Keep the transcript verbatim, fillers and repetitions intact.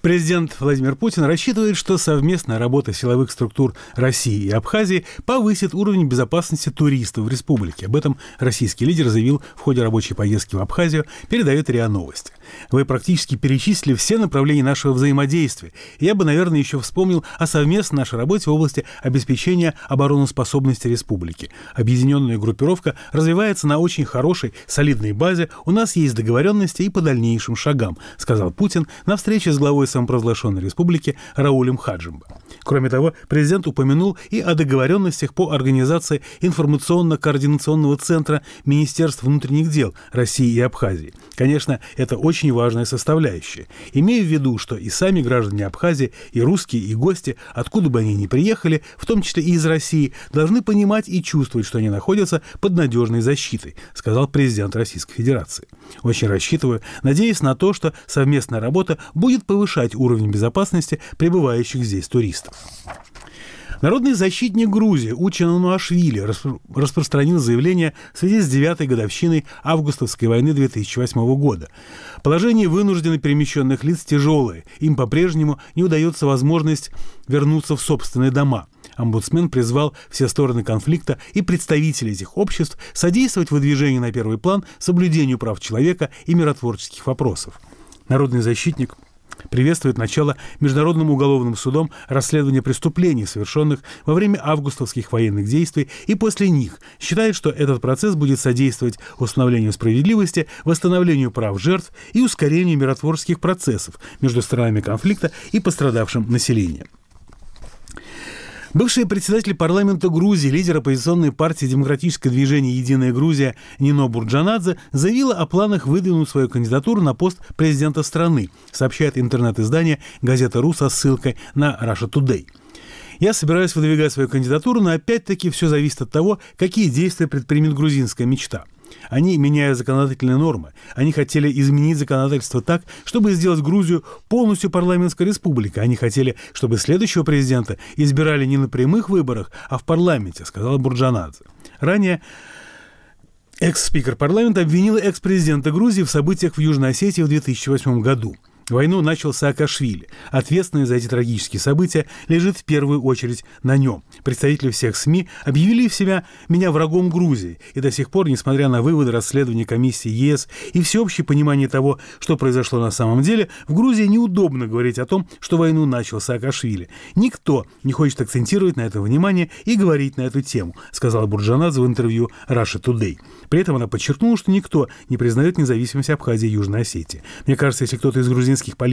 Президент Владимир Путин рассчитывает, что совместная работа силовых структур России и Абхазии повысит уровень безопасности туристов в республике. Об этом российский лидер заявил в ходе рабочей поездки в Абхазию, передает РИА Новости. Вы практически перечислили все направления нашего взаимодействия. Я бы, наверное, еще вспомнил о совместной нашей работе в области обеспечения обороноспособности республики. Объединенная группировка развивается на очень хорошей, солидной базе. У нас есть договоренности и по дальнейшим шагам, сказал Путин на встрече с главой самопровозглашенной республики Раулем Хаджимба. Кроме того, президент упомянул и о договоренностях по организации информационно-координационного центра Министерств внутренних дел России и Абхазии. Конечно, это очень важная составляющая. Имея в виду, что и сами граждане Абхазии, и русские, и гости, откуда бы они ни приехали, в том числе и из России, должны понимать и чувствовать, что они находятся под надежной защитой, сказал президент Российской Федерации. Очень рассчитываю, надеясь на то, что совместная работа будет повышать уровень безопасности прибывающих здесь туристов. Народный защитник Грузии Учен Онуашвили распро- распространил заявление в связи с девятой годовщиной августовской войны две тысячи восьмого года. Положение вынужденно перемещенных лиц тяжелое. Им по-прежнему не удается возможность вернуться в собственные дома. Омбудсмен призвал все стороны конфликта и представителей этих обществ содействовать выдвижению на первый план соблюдению прав человека и миротворческих вопросов. Народный защитник приветствует начало Международным уголовным судом расследования преступлений, совершенных во время августовских военных действий, и после них. Считает, что этот процесс будет содействовать установлению справедливости, восстановлению прав жертв и ускорению миротворческих процессов между сторонами конфликта и пострадавшим населением. Бывший председатель парламента Грузии, лидер оппозиционной партии «Демократическое движение «Единая Грузия» Нино Бурджанадзе заявила о планах выдвинуть свою кандидатуру на пост президента страны, сообщает интернет-издание «Газета.ру» со ссылкой на Russia Today. Я собираюсь выдвигать свою кандидатуру, но опять-таки все зависит от того, какие действия предпримет грузинская мечта. Они меняют законодательные нормы. Они хотели изменить законодательство так, чтобы сделать Грузию полностью парламентской республикой. Они хотели, чтобы следующего президента избирали не на прямых выборах, а в парламенте, сказала Бурджанадзе. Ранее экс-спикер парламента обвинила экс-президента Грузии в событиях в Южной Осетии в две тысячи восьмом году. Войну начал Саакашвили. Ответственность за эти трагические события лежит в первую очередь на нем. Представители всех СМИ объявили себя меня врагом Грузии. И до сих пор, несмотря на выводы расследования комиссии ЕС и всеобщее понимание того, что произошло на самом деле, в Грузии неудобно говорить о том, что войну начал Саакашвили. Никто не хочет акцентировать на этом внимание и говорить на эту тему, сказала Бурджанадзе в интервью Russia Today. При этом она подчеркнула, что никто не признает независимость Абхазии и Южной Осетии. Мне кажется, если кто-то из грузинских политиков